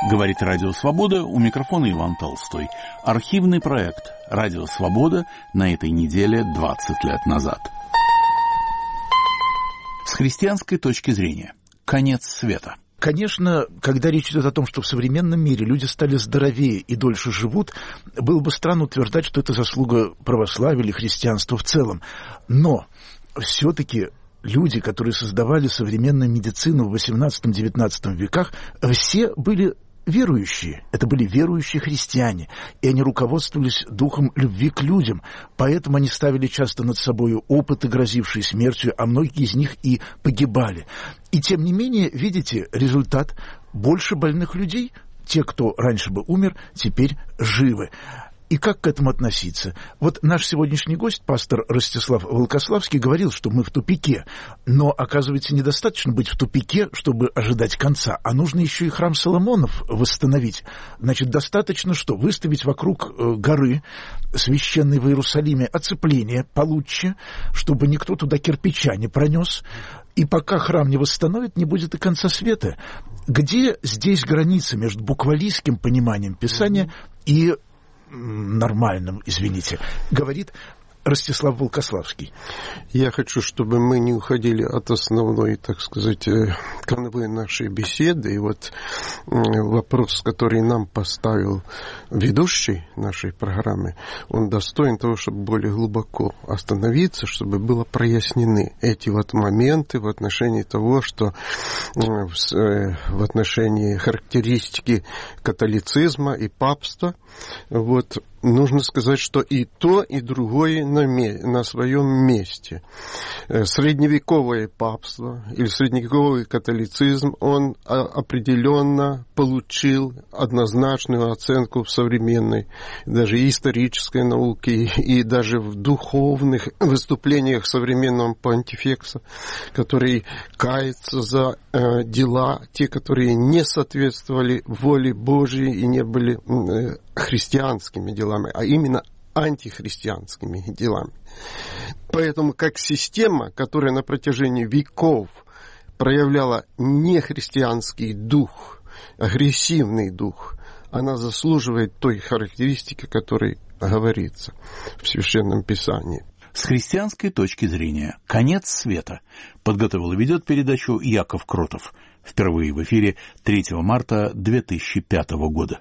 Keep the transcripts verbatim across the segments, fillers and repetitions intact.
Говорит Радио Свобода, у микрофона Иван Толстой. Архивный проект Радио Свобода на этой неделе двадцать лет назад. С христианской точки зрения. Конец света. Конечно, когда речь идет о том, что в современном мире люди стали здоровее и дольше живут, было бы странно утверждать, что это заслуга православия или христианства в целом. Но все-таки люди, которые создавали современную медицину в восемнадцатом-девятнадцатом веках, все были верующие. Это были верующие христиане, и они руководствовались духом любви к людям, поэтому они ставили часто над собой опыты, грозившие смертью, а многие из них и погибали. И тем не менее, видите, результат: больше больных людей, те, кто раньше бы умер, теперь живы. И как к этому относиться? Вот наш сегодняшний гость, пастор Ростислав Волкославский, говорил, что мы в тупике. Но, оказывается, недостаточно быть в тупике, чтобы ожидать конца, а нужно еще и храм Соломонов восстановить. Значит, достаточно что? Выставить вокруг горы, священной в Иерусалиме, оцепление получше, чтобы никто туда кирпича не пронес. И пока храм не восстановит, не будет и конца света. Где здесь граница между буквалистским пониманием Писания и нормальным, извините, говорит Ростислав Волкославский. Я хочу, чтобы мы не уходили от основной, так сказать, канвы нашей беседы. И вот вопрос, который нам поставил ведущий нашей программы, он достоин того, чтобы более глубоко остановиться, чтобы было прояснены эти вот моменты в отношении того, что в отношении характеристики католицизма и папства, вот, нужно сказать, что и то, и другое на, ме- на своем месте. Средневековое папство или средневековый католицизм, он определенно получил однозначную оценку в современной, даже исторической науке, и даже в духовных выступлениях современного понтифекса, который кается за э, дела, те, которые не соответствовали воле Божьей и не были э, христианскими делами, а именно антихристианскими делами. Поэтому как система, которая на протяжении веков проявляла нехристианский дух, агрессивный дух, она заслуживает той характеристики, о которой говорится в Священном Писании. С христианской точки зрения. Конец света. Подготовил и ведет передачу Яков Кротов. Впервые в эфире третьего марта две тысячи пятого года.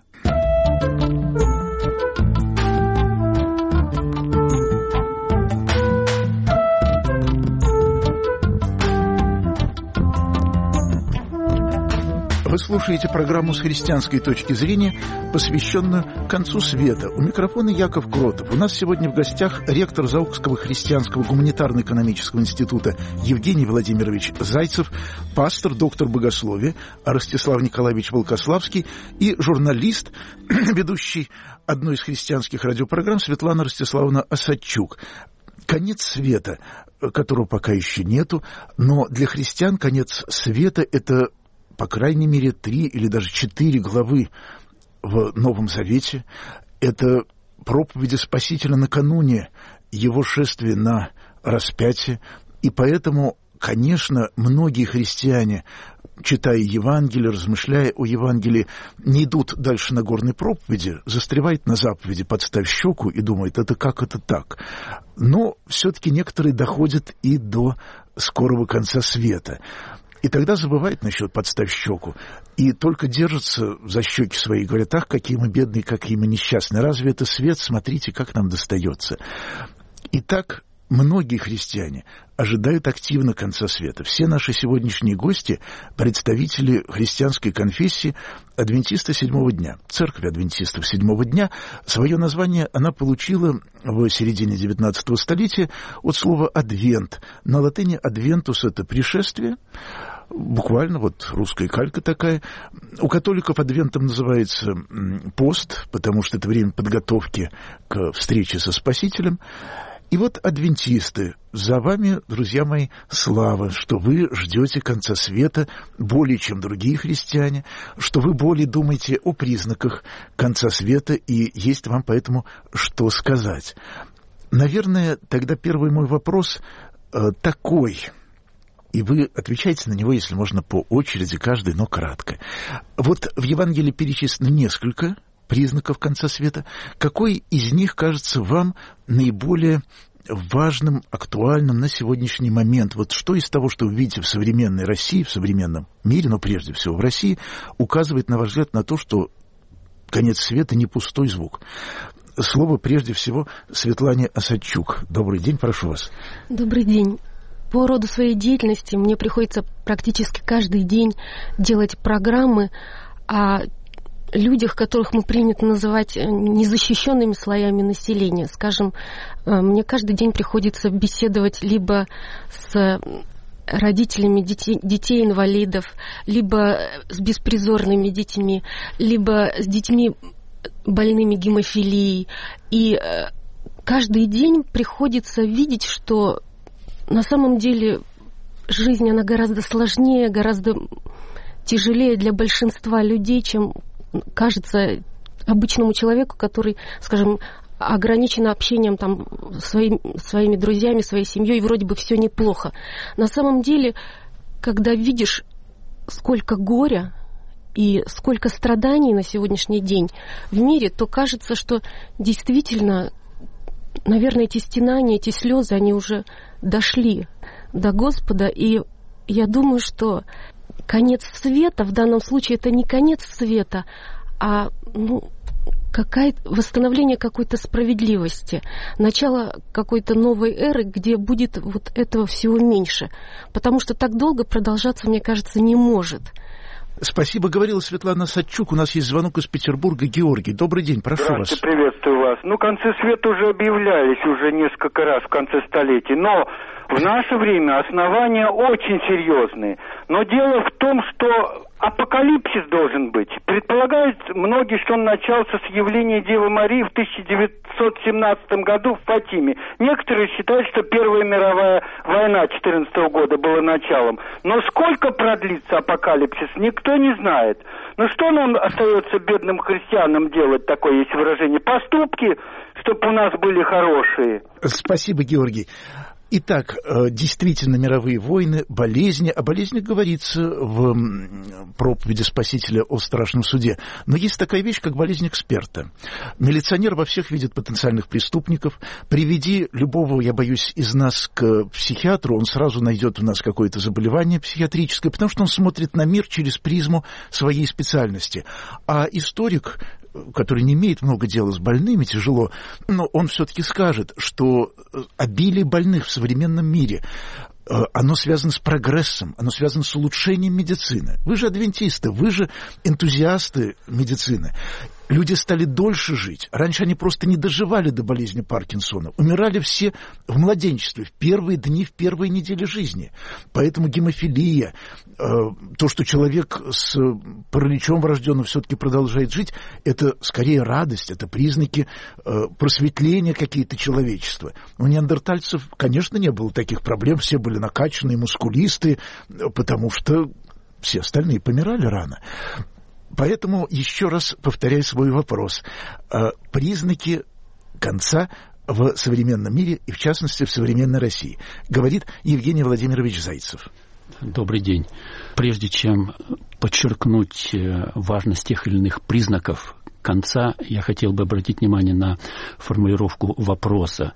Вы слушаете программу «С христианской точки зрения», посвященную концу света. У микрофона Яков Кротов. У нас сегодня в гостях ректор Заокского христианского гуманитарно-экономического института Евгений Владимирович Зайцев, пастор, доктор богословия Ростислав Николаевич Волкославский и журналист, ведущий одной из христианских радиопрограмм Светлана Ростиславовна Осадчук. Конец света, которого пока еще нету, но для христиан конец света – это, по крайней мере, три или даже четыре главы в Новом Завете. Это проповеди Спасителя накануне его шествия на распятие. И поэтому, конечно, многие христиане, читая Евангелие, размышляя о Евангелии, не идут дальше на горной проповеди, застревают на заповеди «подставь щеку» и думают, это как это так? Но все-таки некоторые доходят и до скорого конца света. И тогда забывает насчет «подставь щеку» и только держатся за щеки свои и говорят, ах, какие мы бедные, какие мы несчастные. Разве это свет? Смотрите, как нам достается. Итак, многие христиане ожидают активно конца света. Все наши сегодняшние гости – представители христианской конфессии адвентисты седьмого дня. Церковь адвентистов седьмого дня. Свое название она получила в середине девятнадцатого столетия от слова «адвент». На латыни «адвентус» – это пришествие. Буквально вот русская калька такая. У католиков адвентом называется пост, потому что это время подготовки к встрече со Спасителем. И вот адвентисты, за вами, друзья мои, слава, что вы ждете конца света более, чем другие христиане, что вы более думаете о признаках конца света, и есть вам поэтому что сказать. Наверное, тогда первый мой вопрос э, такой. и вы отвечаете на него, если можно, по очереди, каждый, но кратко. Вот в Евангелии перечислено несколько признаков конца света. Какой из них кажется вам наиболее важным, актуальным на сегодняшний момент? Вот что из того, что вы видите в современной России, в современном мире, но прежде всего в России, указывает, на ваш взгляд, на то, что конец света не пустой звук? Слово прежде всего Светлане Осадчук. Добрый день, прошу вас. Добрый день. По роду своей деятельности мне приходится практически каждый день делать программы о людях, которых мы принято называть незащищенными слоями населения. Скажем, мне каждый день приходится беседовать либо с родителями детей, детей-инвалидов, либо с беспризорными детьми, либо с детьми больными гемофилией. И каждый день приходится видеть, что на самом деле жизнь, она гораздо сложнее, гораздо тяжелее для большинства людей, чем кажется обычному человеку, который, скажем, ограничен общением там, своим, своими друзьями, своей семьей, и вроде бы все неплохо. На самом деле, когда видишь, сколько горя и сколько страданий на сегодняшний день в мире, то кажется, что действительно, наверное, эти стенания, эти слезы, они уже дошли до Господа. И я думаю, что конец света в данном случае это не конец света, а ну, какая-то, восстановление какой-то справедливости, начало какой-то новой эры, где будет вот этого всего меньше. Потому что так долго продолжаться, мне кажется, не может. Спасибо, говорила Светлана Осадчук. У нас есть звонок из Петербурга. Георгий, добрый день, прошу вас. Здравствуйте, приветствую вас. Ну, концы света уже объявлялись уже несколько раз в конце столетий, но в наше время основания очень серьезные. Но дело в том, что апокалипсис должен быть. Предполагают многие, что он начался с явления Девы Марии в тысяча девятьсот семнадцатом году в Фатиме. Некоторые считают, что Первая мировая война четырнадцатого года была началом. Но сколько продлится апокалипсис, никто не знает. Ну что нам остается бедным христианам делать, такое есть выражение? Поступки, чтобы у нас были хорошие. Спасибо, Георгий. Итак, действительно, мировые войны, болезни. О болезнях говорится в проповеди Спасителя о страшном суде. Но есть такая вещь, как болезнь эксперта. Милиционер во всех видит потенциальных преступников. Приведи любого, я боюсь, из нас к психиатру, он сразу найдет у нас какое-то заболевание психиатрическое, потому что он смотрит на мир через призму своей специальности. А историк, который не имеет много дела с больными, тяжело, но он все-таки скажет, что обилие больных в современном мире, оно связано с прогрессом, оно связано с улучшением медицины. Вы же адвентисты, вы же энтузиасты медицины. Люди стали дольше жить. Раньше они просто не доживали до болезни Паркинсона. Умирали все в младенчестве, в первые дни, в первые недели жизни. Поэтому гемофилия, э, то, что человек с параличом врожденным все-таки продолжает жить, это скорее радость, это признаки э, просветления какие-то человечества. У неандертальцев, конечно, не было таких проблем. Все были накачанные, мускулистые, потому что все остальные помирали рано. Поэтому еще раз повторяю свой вопрос. Признаки конца в современном мире и, в частности, в современной России, говорит Евгений Владимирович Зайцев. Добрый день. Прежде чем подчеркнуть важность тех или иных признаков конца, я хотел бы обратить внимание на формулировку вопроса.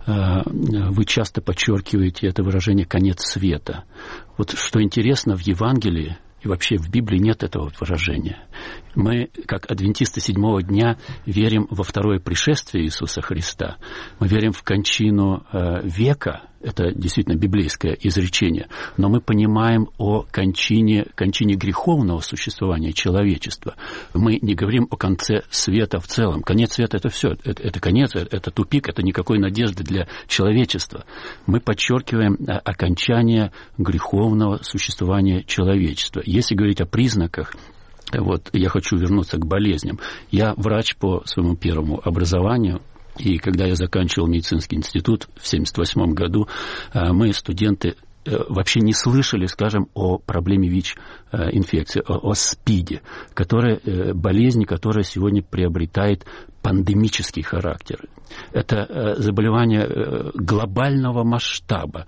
Вы часто подчеркиваете это выражение «конец света». Вот что интересно, в Евангелии и вообще в Библии нет этого выражения. Мы, как адвентисты седьмого дня, верим во второе пришествие Иисуса Христа. Мы верим в кончину э, века. Это действительно библейское изречение. Но мы понимаем о кончине, кончине греховного существования человечества. Мы не говорим о конце света в целом. Конец света — это все. Это, это конец, это тупик, это никакой надежды для человечества. Мы подчеркиваем окончание греховного существования человечества. Если говорить о признаках, вот я хочу вернуться к болезням. Я врач по своему первому образованию. И когда я заканчивал медицинский институт в семьдесят восьмом году, мы, студенты, вообще не слышали, скажем, о проблеме ВИЧ-инфекции, о, о СПИДе, которая, болезнь, которая сегодня приобретает пандемический характер. Это заболевание глобального масштаба.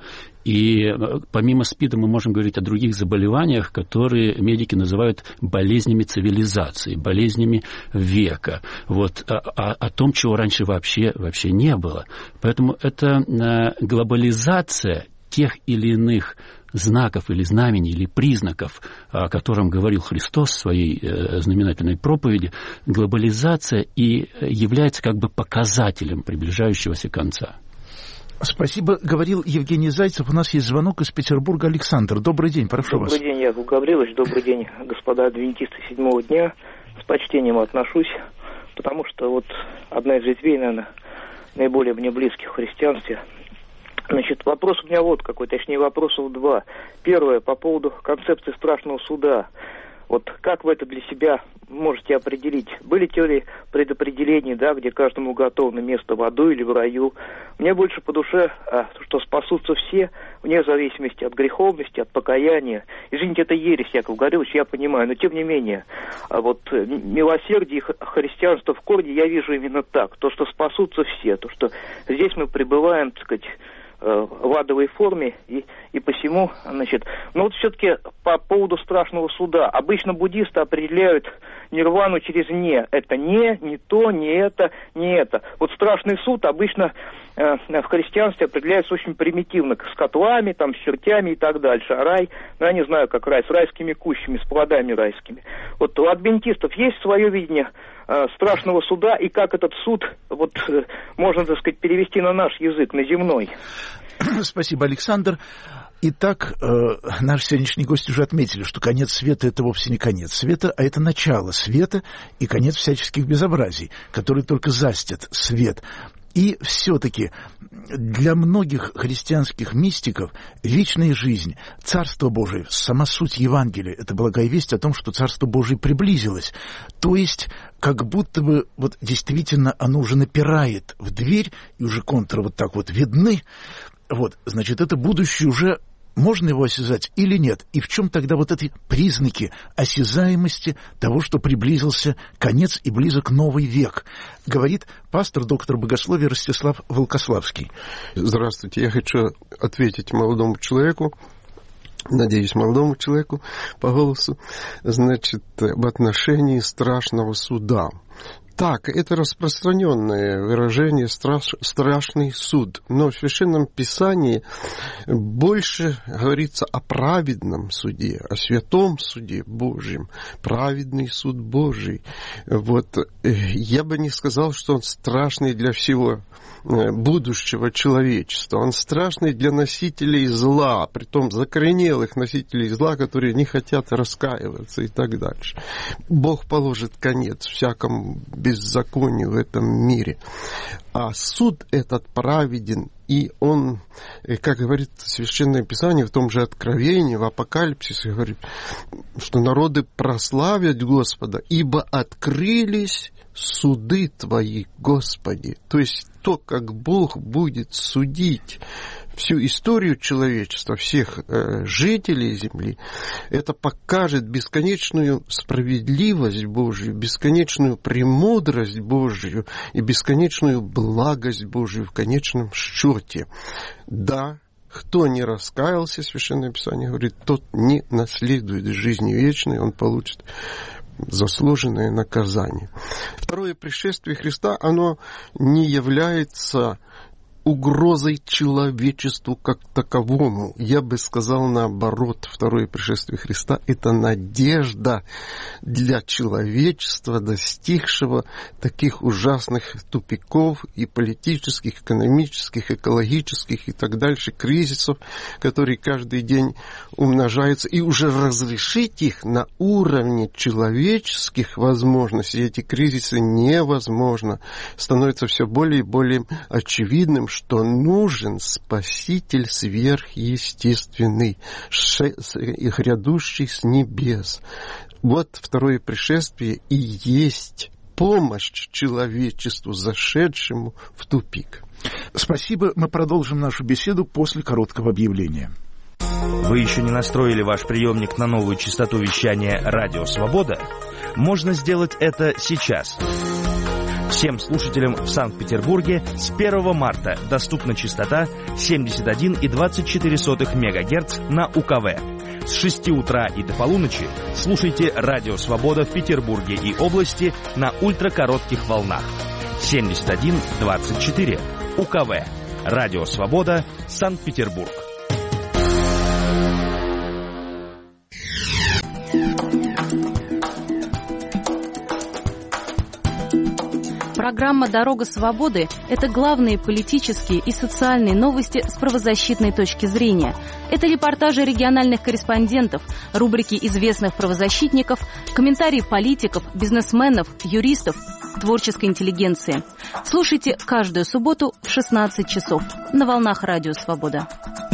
И помимо СПИДа мы можем говорить о других заболеваниях, которые медики называют болезнями цивилизации, болезнями века. Вот, о, о том, чего раньше вообще, вообще не было. Поэтому это глобализация тех или иных знаков или знамений, или признаков, о котором говорил Христос в своей знаменательной проповеди, глобализация и является как бы показателем приближающегося конца. Спасибо. Говорил Евгений Зайцев. У нас есть звонок из Петербурга. Александр, добрый день, прошу добрый вас. Добрый день, Яков Гаврилович. Добрый день, господа адвентисты седьмого дня. С почтением отношусь, потому что вот одна из ветвей, наверное, наиболее мне близких в христианстве. Значит, вопрос у меня вот какой, точнее вопросов два. Первое, по поводу концепции страшного суда. Вот как вы это для себя можете определить? Были теории предопределения, да, где каждому уготовано место в аду или в раю? Мне больше по душе, а, что спасутся все, вне зависимости от греховности, от покаяния. Извините, это ересь, Яков Гаврилович, я понимаю, но тем не менее, а вот милосердие и христианство в корне я вижу именно так. То, что спасутся все, то, что здесь мы пребываем, так сказать, в адовой форме, и, и посему, значит, но вот все-таки по поводу страшного суда. Обычно буддисты определяют нирвану через «не». Это «не», «не то», «не это», «не это». Вот страшный суд обычно э, в христианстве определяется очень примитивно, с котлами, там, с чертями и так дальше. А рай, ну, я не знаю, как рай, с райскими кущами, с плодами райскими. Вот у адвентистов есть свое видение э, страшного суда, и как этот суд, вот, э, можно, так сказать, перевести на наш язык, на земной. Спасибо, Александр. Итак, э, наши сегодняшние гости уже отметили, что конец света – это вовсе не конец света, а это начало света и конец всяческих безобразий, которые только застят свет. И все-таки для многих христианских мистиков вечная жизнь, Царство Божие, сама суть Евангелия – это благая весть о том, что Царство Божие приблизилось. То есть, как будто бы вот действительно оно уже напирает в дверь, и уже контуры вот так вот видны. Вот, значит, это будущее уже, можно его осязать или нет? И в чем тогда вот эти признаки осязаемости того, что приблизился конец и близок новый век? Говорит пастор, доктор богословия Ростислав Волкославский. Здравствуйте, я хочу ответить молодому человеку, надеюсь, молодому человеку по голосу, значит, в отношении страшного суда. Так, это распространенное выражение страш, «страшный суд». Но в Священном Писании больше говорится о праведном суде, о святом суде Божьем. Праведный суд Божий. Вот. Я бы не сказал, что он страшный для всего будущего человечества. Он страшный для носителей зла, притом закоренелых носителей зла, которые не хотят раскаиваться и так дальше. Бог положит конец всякому беззаконию в этом мире. А суд этот праведен, и он, как говорит Священное Писание в том же Откровении, в Апокалипсисе, говорит, что народы прославят Господа, ибо открылись суды Твои, Господи. То есть то, как Бог будет судить всю историю человечества, всех э, жителей земли, это покажет бесконечную справедливость Божью, бесконечную премудрость Божью и бесконечную благость Божью в конечном счете. Да, кто не раскаялся, Священное Писание говорит, тот не наследует жизни вечной, он получит заслуженное наказание. Второе пришествие Христа, оно не является угрозой человечеству как таковому. Я бы сказал наоборот, второе пришествие Христа – это надежда для человечества, достигшего таких ужасных тупиков и политических, экономических, экологических и так дальше кризисов, которые каждый день умножаются. И уже разрешить их на уровне человеческих возможностей, эти кризисы невозможно. Становится все более и более очевидным, что нужен Спаситель сверхъестественный, грядущий с небес. Вот второе пришествие и есть помощь человечеству, зашедшему в тупик. Спасибо. Мы продолжим нашу беседу после короткого объявления. Вы еще не настроили ваш приемник на новую частоту вещания «Радио Свобода»? Можно сделать это сейчас. Всем слушателям в Санкт-Петербурге с первого марта доступна частота семьдесят один и двадцать четыре сотых мегагерц на У Ка В. С шести утра и до полуночи слушайте «Радио Свобода» в Петербурге и области на ультракоротких волнах. семьдесят один двадцать четыре У Ка В. «Радио Свобода», Санкт-Петербург. Программа «Дорога свободы» — это главные политические и социальные новости с правозащитной точки зрения. Это репортажи региональных корреспондентов, рубрики известных правозащитников, комментарии политиков, бизнесменов, юристов, творческой интеллигенции. Слушайте каждую субботу в шестнадцать часов на волнах «Радио Свобода».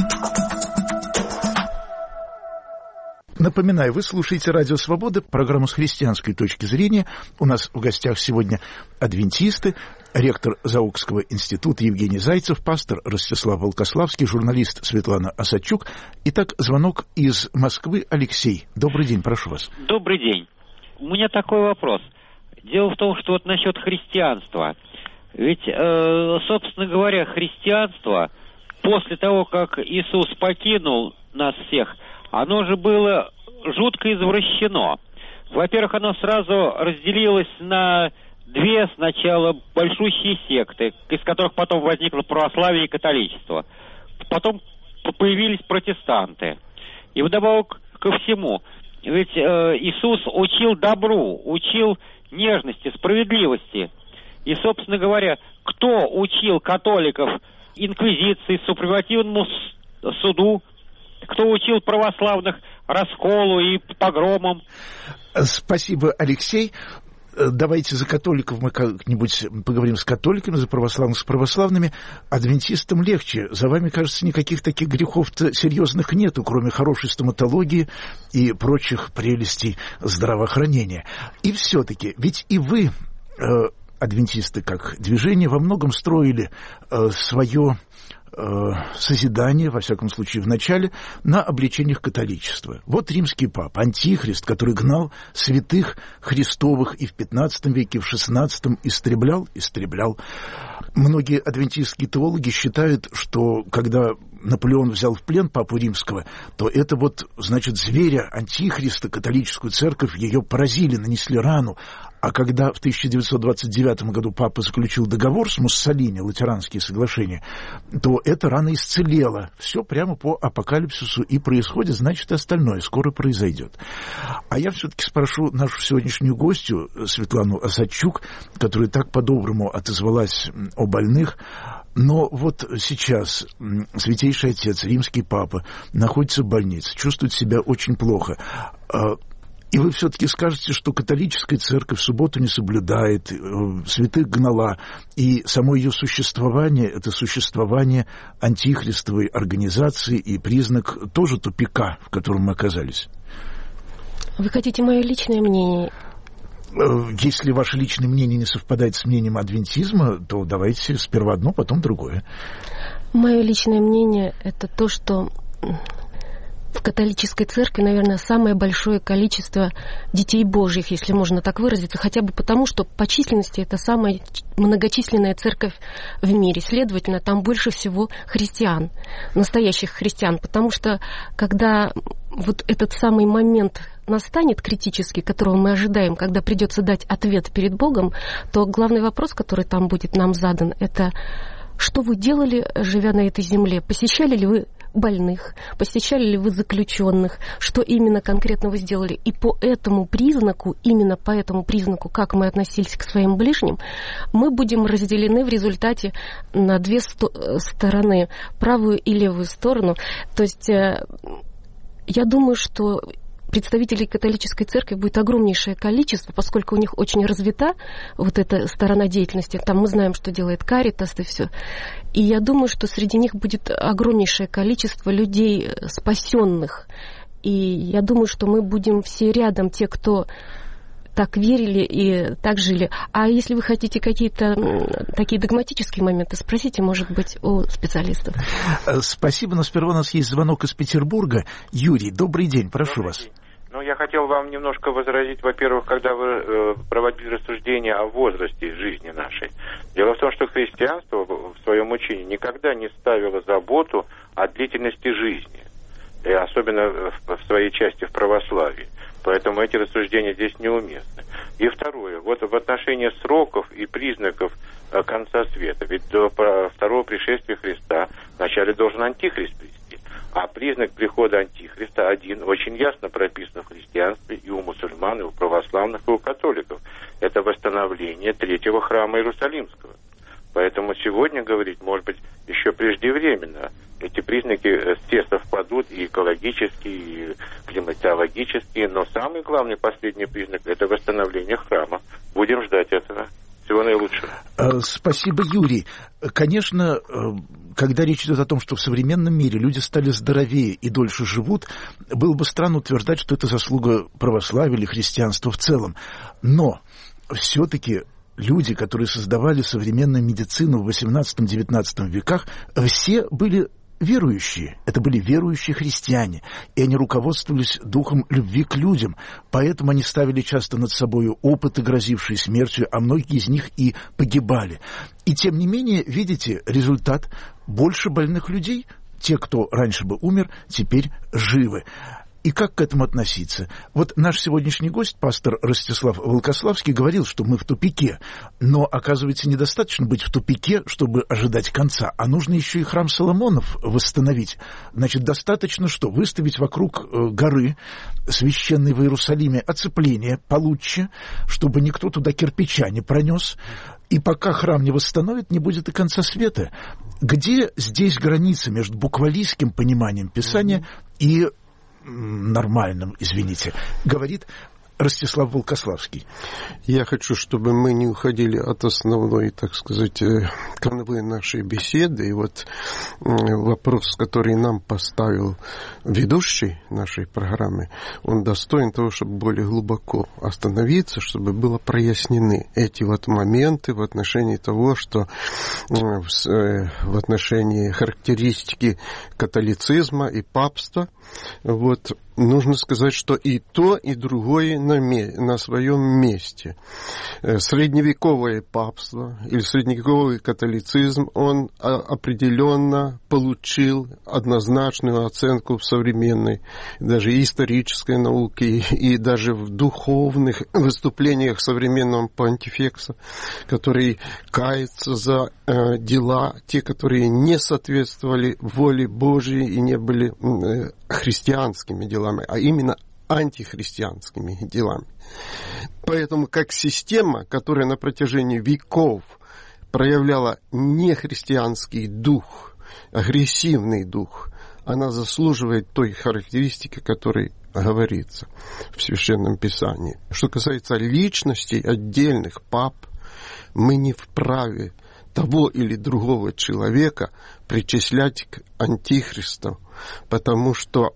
Напоминаю, вы слушаете «Радио Свобода», программу с христианской точки зрения. У нас в гостях сегодня адвентисты, ректор Заокского института Евгений Зайцев, пастор Ростислав Волкославский, журналист Светлана Осадчук. Итак, звонок из Москвы. Алексей, добрый день, прошу вас. Добрый день. У меня такой вопрос. Дело в том, что вот насчет христианства. Ведь, э, собственно говоря, христианство после того, как Иисус покинул нас всех, оно же было жутко извращено. Во-первых, оно сразу разделилось на две сначала большущие секты, из которых потом возникло православие и католичество. Потом появились протестанты. И вдобавок ко всему, ведь э, Иисус учил добру, учил нежности, справедливости. И, собственно говоря, кто учил католиков инквизиции, супревативному суду, кто учил православных расколу и погромам? Спасибо, Алексей. Давайте за католиков мы как-нибудь поговорим с католиками, за православных с православными. Адвентистам легче. За вами, кажется, никаких таких грехов-то серьезных нету, кроме хорошей стоматологии и прочих прелестей здравоохранения. И все-таки, ведь и вы, э, адвентисты как движение, во многом строили э, свое созидание, во всяком случае в начале, на обличениях католичества. Вот римский папа, антихрист, который гнал святых Христовых и в пятнадцатом веке, и в шестнадцатом истреблял, истреблял. Многие адвентистские теологи считают, что когда Наполеон взял в плен папу римского, то это вот, значит, зверя, антихриста, католическую церковь, ее поразили, нанесли рану. А когда в тысяча девятьсот двадцать девятом году папа заключил договор с Муссолини, латеранские соглашения, то эта рана исцелела. Все прямо по апокалипсису и происходит, значит, остальное скоро произойдет. А я все-таки спрошу нашу сегодняшнюю гостью, Светлану Осадчук, которая так по-доброму отозвалась о больных. Но вот сейчас Святейший Отец, Римский Папа, находится в больнице, чувствует себя очень плохо. И вы все-таки скажете, что католическая церковь в субботу не соблюдает, святых гнала, и само ее существование – это существование антихристовой организации и признак тоже тупика, в котором мы оказались. Вы хотите мое личное мнение? Если ваше личное мнение не совпадает с мнением адвентизма, то давайте сперва одно, потом другое. Мое личное мнение – это то, что в католической церкви, наверное, самое большое количество детей Божьих, если можно так выразиться, хотя бы потому, что по численности это самая многочисленная церковь в мире. Следовательно, там больше всего христиан, настоящих христиан, потому что когда вот этот самый момент настанет критический, которого мы ожидаем, когда придется дать ответ перед Богом, то главный вопрос, который там будет нам задан, это что вы делали, живя на этой земле? Посещали ли вы больных, посещали ли вы заключенных, что именно конкретно вы сделали. И по этому признаку, именно по этому признаку, как мы относились к своим ближним, мы будем разделены в результате на две сто- стороны, правую и левую сторону. То есть э, я думаю, что представителей католической церкви будет огромнейшее количество, поскольку у них очень развита вот эта сторона деятельности. Там мы знаем, что делает Каритас и все. И я думаю, что среди них будет огромнейшее количество людей спасенных. И я думаю, что мы будем все рядом, те, кто так верили и так жили. А если вы хотите какие-то такие догматические моменты, спросите, может быть, у специалистов. Спасибо, но сперва у нас есть звонок из Петербурга. Юрий, добрый день, прошу вас. Ну, я хотел вам немножко возразить, во-первых, когда вы э, проводили рассуждения о возрасте жизни нашей. Дело в том, что христианство в своем учении никогда не ставило заботу о длительности жизни, и особенно в, в своей части в православии. Поэтому эти рассуждения здесь неуместны. И второе, вот в отношении сроков и признаков э, конца света, ведь до второго пришествия Христа вначале должен антихрист прийти. А признак прихода антихриста один очень ясно прописан в христианстве и у мусульман, и у православных, и у католиков. Это восстановление третьего храма Иерусалимского. Поэтому сегодня говорить, может быть, еще преждевременно. Эти признаки все совпадут и экологические, и климатологические, но самый главный последний признак – это восстановление храма. Будем ждать этого. Всего наилучшего. Спасибо, Юрий. Конечно, когда речь идет о том, что в современном мире люди стали здоровее и дольше живут, было бы странно утверждать, что это заслуга православия или христианства в целом. Но все-таки люди, которые создавали современную медицину в восемнадцатом-девятнадцатом веках, все были верующие. Это были верующие христиане, и они руководствовались духом любви к людям, поэтому они ставили часто над собой опыты, грозившие смертью, а многие из них и погибали. И тем не менее, видите, результат: больше больных людей, те, кто раньше бы умер, теперь живы. И как к этому относиться? Вот наш сегодняшний гость, пастор Ростислав Волкославский, говорил, что мы в тупике. Но, оказывается, недостаточно быть в тупике, чтобы ожидать конца, а нужно еще и храм Соломонов восстановить. Значит, достаточно что? Выставить вокруг горы, священной в Иерусалиме, оцепление получше, чтобы никто туда кирпича не пронес. И пока храм не восстановит, не будет и конца света. Где здесь граница между буквалистским пониманием Писания и нормальным, извините, говорит Ростислав Волкославский. Я хочу, чтобы мы не уходили от основной, так сказать, канвы нашей беседы. И вот вопрос, который нам поставил ведущий нашей программы, он достоин того, чтобы более глубоко остановиться, чтобы было прояснены эти вот моменты в отношении того, что в отношении характеристики католицизма и папства, вот, нужно сказать, что и то, и другое на, ме- на своем месте. Средневековое папство или средневековый католицизм, он определенно получил однозначную оценку в современной, даже исторической науке, и даже в духовных выступлениях современного понтифекса, который кается за э, дела, те, которые не соответствовали воле Божьей и не были э, христианскими делами, а именно антихристианскими делами. Поэтому как система, которая на протяжении веков проявляла нехристианский дух, агрессивный дух, она заслуживает той характеристики, которой говорится в Священном Писании. Что касается личностей отдельных пап, мы не вправе того или другого человека причислять к антихристу, потому что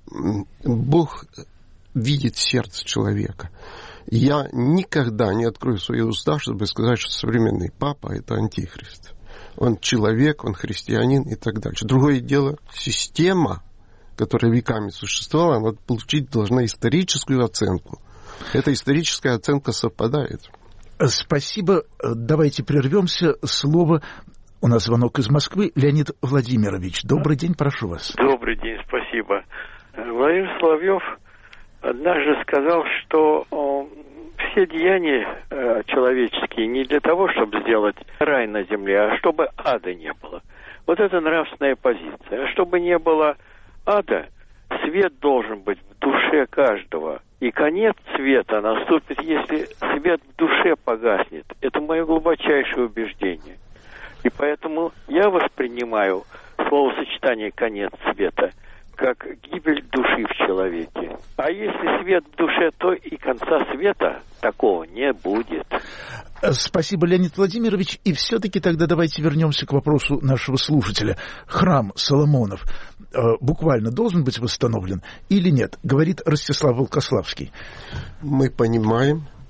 Бог видит сердце человека. Я никогда не открою свои уста, чтобы сказать, что современный папа – это антихрист. Он человек, он христианин и так дальше. Другое дело, система, которая веками существовала, она получить должна историческую оценку. Эта историческая оценка совпадает. Спасибо. Давайте прервемся. Слово. У нас звонок из Москвы. Леонид Владимирович. Добрый день, прошу вас. Добрый день, спасибо. Владимир Соловьев однажды сказал, что о, все деяния э, человеческие не для того, чтобы сделать рай на земле, а чтобы ада не было. Вот это нравственная позиция. А чтобы не было ада, свет должен быть в душе каждого. И конец света наступит, если свет в душе погаснет. Это мое глубочайшее убеждение. И поэтому я воспринимаю словосочетание «конец света» как гибель души в человеке. А если свет в душе, то и конца света такого не будет. Спасибо, Леонид Владимирович. И все-таки тогда давайте вернемся к вопросу нашего слушателя. Храм Соломонов э, буквально должен быть восстановлен или нет? Говорит Ростислав Волкославский. Мы понимаем,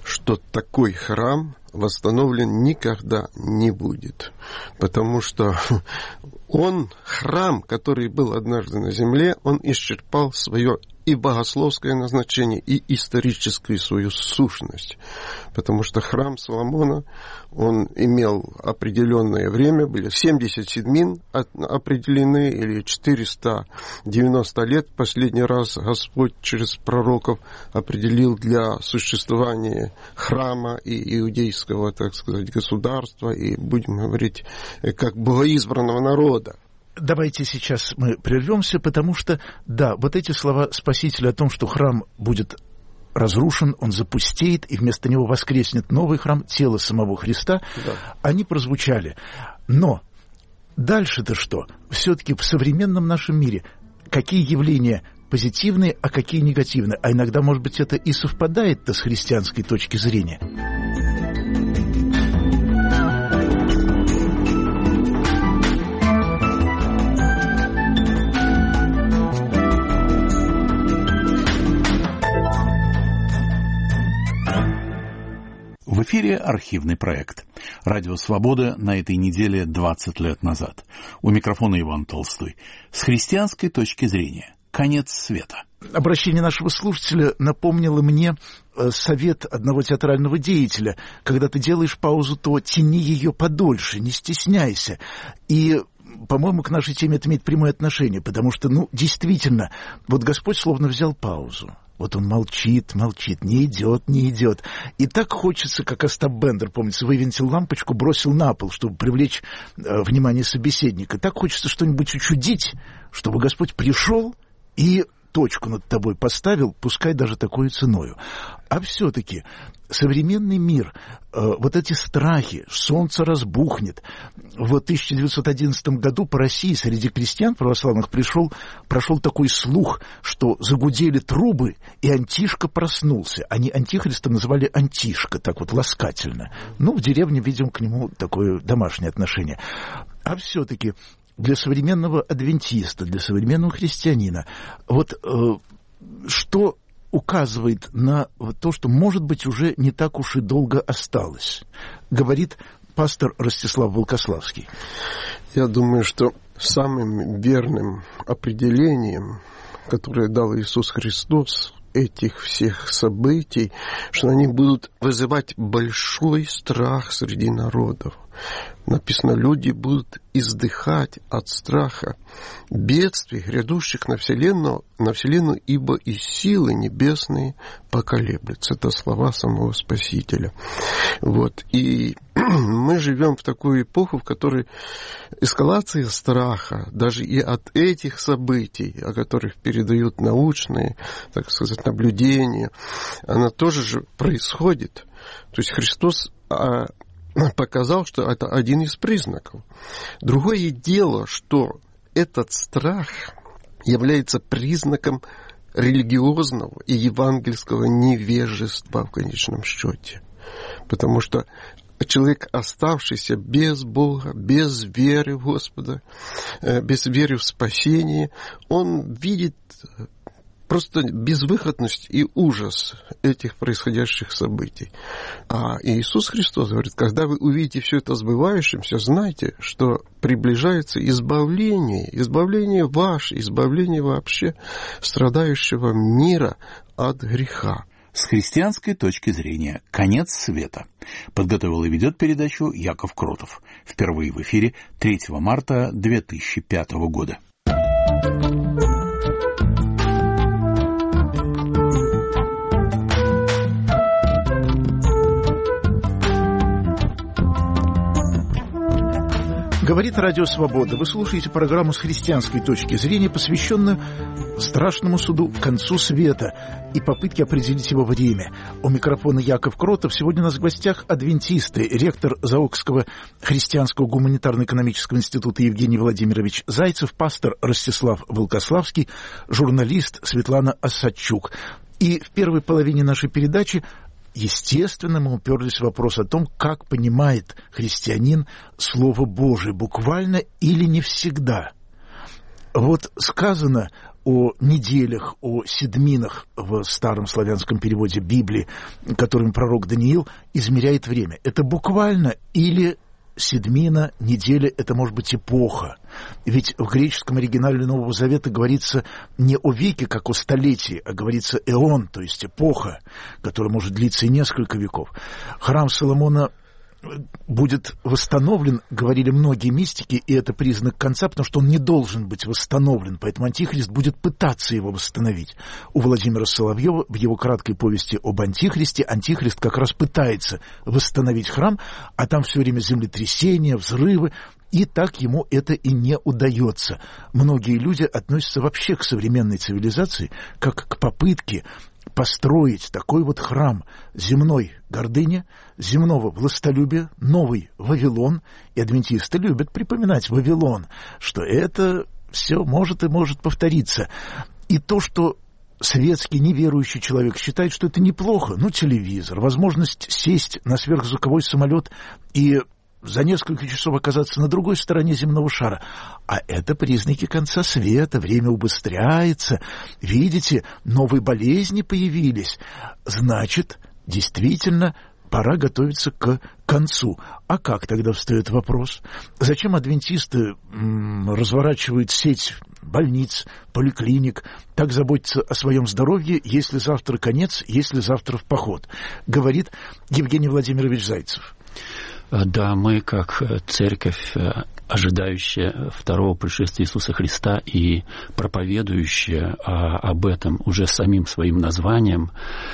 что такой храм восстановлен никогда не будет. Потому что он, храм, который был однажды на земле, он исчерпал свое и богословское назначение, и историческую свою сущность. Потому что храм Соломона, он имел определенное время, были семьдесят седмин определены, или четыреста девяносто лет. Последний раз Господь через пророков определил для существования храма и иудейского, так сказать, государства, и, будем говорить, как богоизбранного народа. Давайте сейчас мы прервемся, потому что, да, вот эти слова Спасителя о том, что храм будет разрушен, он запустеет, и вместо него воскреснет новый храм, тело самого Христа, да. Они прозвучали. Но дальше-то что? Все-таки в современном нашем мире какие явления позитивные, а какие негативные? А иногда, может быть, это и совпадает-то с христианской точки зрения. В эфире архивный проект. Радио «Свобода» на этой неделе двадцать лет назад. У микрофона Иван Толстой. С христианской точки зрения. Конец света. Обращение нашего слушателя напомнило мне совет одного театрального деятеля. Когда ты делаешь паузу, то тяни ее подольше, не стесняйся. И, по-моему, к нашей теме это имеет прямое отношение, потому что, ну, действительно, вот Господь словно взял паузу. Вот он молчит, молчит, не идет, не идет. И так хочется, как Остап Бендер, помнится, вывинтил лампочку, бросил на пол, чтобы привлечь э, внимание собеседника. Так хочется что-нибудь учудить, чтобы Господь пришел и точку над тобой поставил, пускай даже такой ценою. А все-таки современный мир, э, вот эти страхи, солнце разбухнет. В тысяча девятьсот одиннадцатом году по России среди крестьян православных пришел, прошел такой слух, что загудели трубы, и Антишка проснулся. Они Антихриста называли Антишка, так вот ласкательно. Ну, в деревне, видим, к нему такое домашнее отношение. А все-таки для современного адвентиста, для современного христианина, вот э, что указывает на то, что, может быть, уже не так уж и долго осталось, говорит пастор Ростислав Волкославский. Я думаю, что самым верным определением, которое дал Иисус Христос, этих всех событий, что они будут вызывать большой страх среди народов. Написано, люди будут издыхать от страха бедствий, грядущих на вселенную, на вселенную, ибо и силы небесные поколеблются. Это слова самого Спасителя. Вот. И мы живем в такую эпоху, в которой эскалация страха, даже и от этих событий, о которых передают научные, так сказать, наблюдения, она тоже же происходит. То есть Христос показал, что это один из признаков. Другое дело, что этот страх является признаком религиозного и евангельского невежества в конечном счете. Потому что человек, оставшийся без Бога, без веры в Господа, без веры в спасение, он видит просто безвыходность и ужас этих происходящих событий. А Иисус Христос говорит, когда вы увидите все это сбывающимся, знайте, что приближается избавление, избавление ваше, избавление вообще страдающего мира от греха. С христианской точки зрения. Конец света. Подготовил и ведет передачу Яков Кротов. Впервые в эфире третьего марта две тысячи пятого года. Говорит Радио Свобода. Вы слушаете программу с христианской точки зрения, посвященную страшному суду, концу света и попытке определить его время. У микрофона Яков Кротов. Сегодня у нас в гостях адвентисты, ректор Заокского христианского гуманитарно-экономического института Евгений Владимирович Зайцев, пастор Ростислав Волкославский, журналист Светлана Осадчук. И в первой половине нашей передачи, естественно, мы уперлись в вопрос о том, как понимает христианин Слово Божие, буквально или не всегда. Вот сказано о неделях, о седминах в старом славянском переводе Библии, которым пророк Даниил измеряет время. Это буквально или седмина, неделя — это, может быть, эпоха. Ведь в греческом оригинале Нового Завета говорится не о веке, как о столетии, а говорится эон, то есть эпоха, которая может длиться и несколько веков. Храм Соломона будет восстановлен, говорили многие мистики, и это признак конца, потому что он не должен быть восстановлен, поэтому Антихрист будет пытаться его восстановить. У Владимира Соловьева в его краткой повести об Антихристе Антихрист как раз пытается восстановить храм, а там все время землетрясения, взрывы, и так ему это и не удается. Многие люди относятся вообще к современной цивилизации как к попытке построить такой вот храм земной гордыни, земного властолюбия, новый Вавилон. И адвентисты любят припоминать Вавилон, что это все может и может повториться. И то, что светский неверующий человек считает, что это неплохо, ну, телевизор, возможность сесть на сверхзвуковой самолет и за несколько часов оказаться на другой стороне земного шара. А это признаки конца света, время убыстряется. Видите, новые болезни появились. Значит, действительно, пора готовиться к концу. А как тогда встает вопрос? Зачем адвентисты м, разворачивают сеть больниц, поликлиник, так заботятся о своем здоровье, если завтра конец, если завтра в поход? Говорит Евгений Владимирович Зайцев. Да, мы, как церковь, ожидающая второго пришествия Иисуса Христа и проповедующая об этом уже самим своим названием,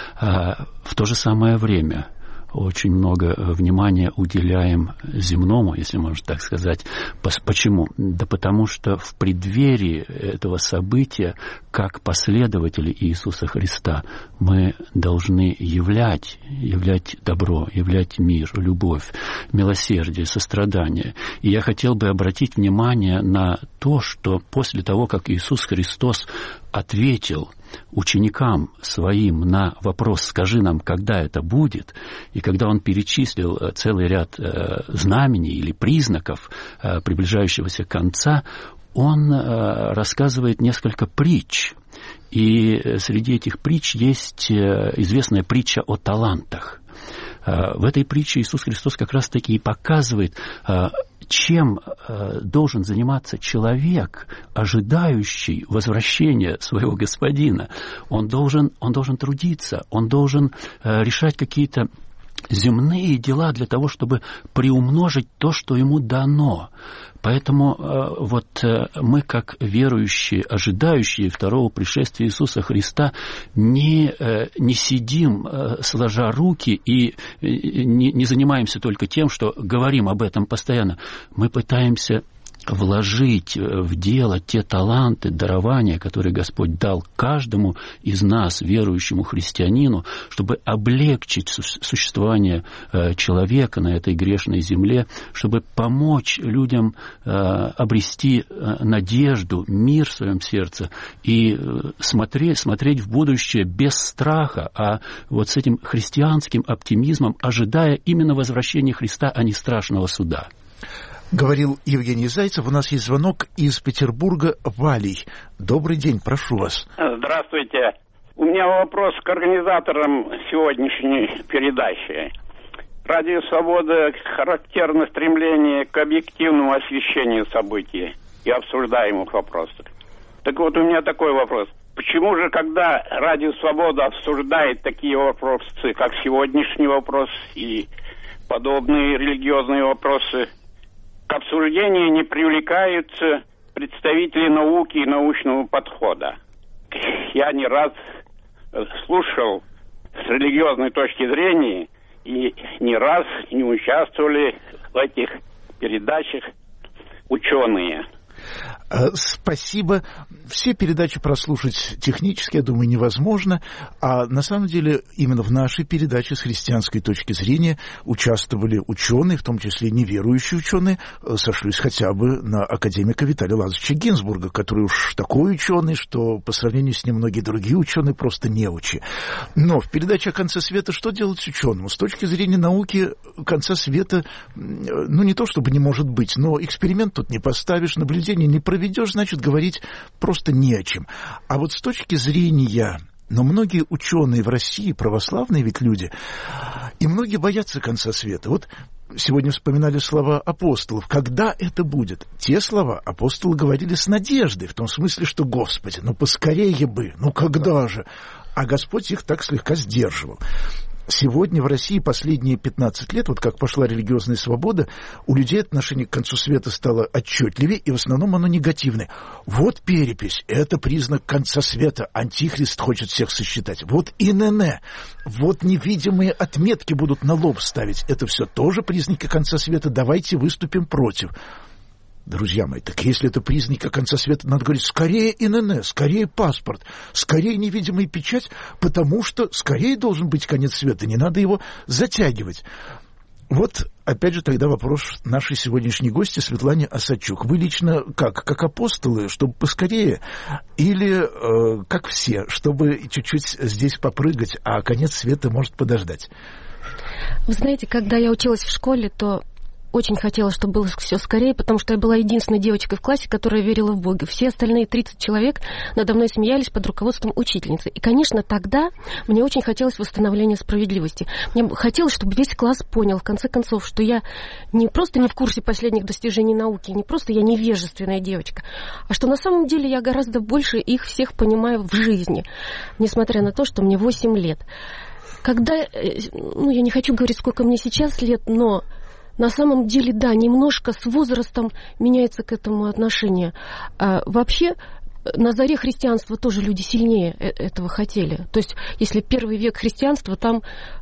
в то же самое время очень много внимания уделяем земному, если можно так сказать. Почему? Да потому что в преддверии этого события, как последователи Иисуса Христа, мы должны являть, являть добро, являть мир, любовь, милосердие, сострадание. И я хотел бы обратить внимание на то, что после того, как Иисус Христос ответил ученикам своим на вопрос «Скажи нам, когда это будет?», и когда он перечислил целый ряд э, знамений или признаков э, приближающегося конца, он э, рассказывает несколько притч. И среди этих притч есть э, известная притча о талантах. Э, в этой притче Иисус Христос как раз-таки и показывает, э, чем э, должен заниматься человек, ожидающий возвращения своего господина. Он должен, он должен трудиться, он должен э, решать какие-то земные дела для того, чтобы приумножить то, что ему дано. Поэтому э, вот э, мы, как верующие, ожидающие второго пришествия Иисуса Христа, не, э, не сидим, э, сложа руки, и э, не, не занимаемся только тем, что говорим об этом постоянно. Мы пытаемся вложить в дело те таланты, дарования, которые Господь дал каждому из нас, верующему христианину, чтобы облегчить существование человека на этой грешной земле, чтобы помочь людям обрести надежду, мир в своем сердце и смотреть, смотреть в будущее без страха, а вот с этим христианским оптимизмом, ожидая именно возвращения Христа, а не страшного суда. Говорил Евгений Зайцев. У нас есть звонок из Петербурга. Валий. Добрый день, прошу вас. Здравствуйте. У меня вопрос к организаторам сегодняшней передачи. Радио «Свобода» характерно стремление к объективному освещению событий и обсуждаемых вопросов. Так вот, у меня такой вопрос. Почему же, когда Радио «Свобода» обсуждает такие вопросы, как сегодняшний вопрос и подобные религиозные вопросы, к обсуждению не привлекаются представители науки и научного подхода? Я не раз слушал с религиозной точки зрения, и не раз не участвовали в этих передачах ученые. Спасибо. Все передачи прослушать технически, я думаю, невозможно. А на самом деле именно в нашей передаче с христианской точки зрения участвовали ученые, в том числе неверующие ученые. Сошлюсь хотя бы на академика Виталия Лазаревича Гинзбурга, который уж такой ученый, что по сравнению с ним многие другие ученые просто неучи. Но в передаче о конце света что делать с ученым? С точки зрения науки конца света, ну не то чтобы не может быть, но эксперимент тут не поставишь, наблюдение не проведешь. проведешь, значит, говорить просто не о чем. А вот с точки зрения... Но многие ученые в России, православные ведь люди, и многие боятся конца света. Вот сегодня вспоминали слова апостолов. Когда это будет? Те слова апостолы говорили с надеждой, в том смысле, что, Господи, ну поскорее бы, ну когда же? А Господь их так слегка сдерживал. Сегодня в России последние пятнадцать лет, вот как пошла религиозная свобода, у людей отношение к концу света стало отчетливее, и в основном оно негативное. Вот перепись, это признак конца света, антихрист хочет всех сосчитать. Вот ИНН, вот невидимые отметки будут на лоб ставить. Это все тоже признаки конца света, давайте выступим против. Друзья мои, так если это признаки конца света, надо говорить, скорее ИНН, скорее паспорт, скорее невидимая печать, потому что скорее должен быть конец света, не надо его затягивать. Вот, опять же, тогда вопрос нашей сегодняшней гости Светлане Осадчук. Вы лично как? Как апостолы, чтобы поскорее? Или э, как все, чтобы чуть-чуть здесь попрыгать, а конец света может подождать? Вы знаете, когда я училась в школе, то... очень хотела, чтобы было все скорее, потому что я была единственной девочкой в классе, которая верила в Бога. Все остальные тридцать человек надо мной смеялись под руководством учительницы. И, конечно, тогда мне очень хотелось восстановления справедливости. Мне хотелось, чтобы весь класс понял, в конце концов, что я не просто не в курсе последних достижений науки, не просто я невежественная девочка, а что на самом деле я гораздо больше их всех понимаю в жизни, несмотря на то, что мне восемь лет. Когда, ну, я не хочу говорить, сколько мне сейчас лет, но... На самом деле, да, немножко с возрастом меняется к этому отношение. А, вообще, на заре христианства тоже люди сильнее этого хотели. То есть, если первый век христианства, там